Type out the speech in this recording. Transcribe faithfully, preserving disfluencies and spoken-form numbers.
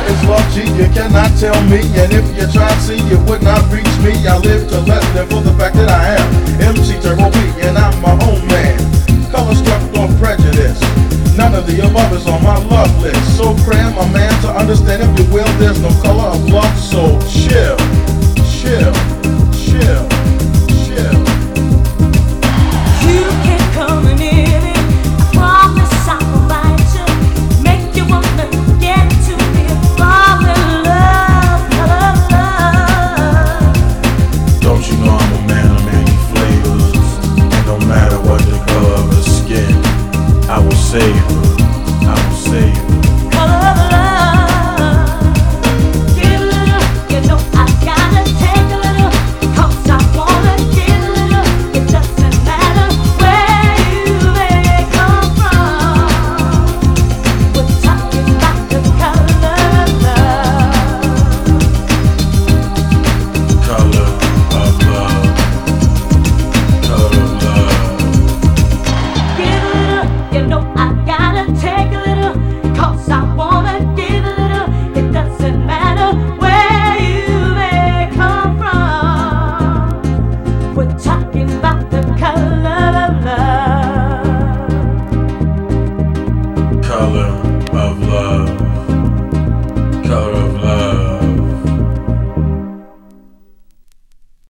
is love, G, you cannot tell me. And if you try to see, you would not reach me. I live to let live for the fact that I am M C Turbo B, and I'm my own man. Color struck on prejudice. None of the above is on my love list. So cram a man to understand it.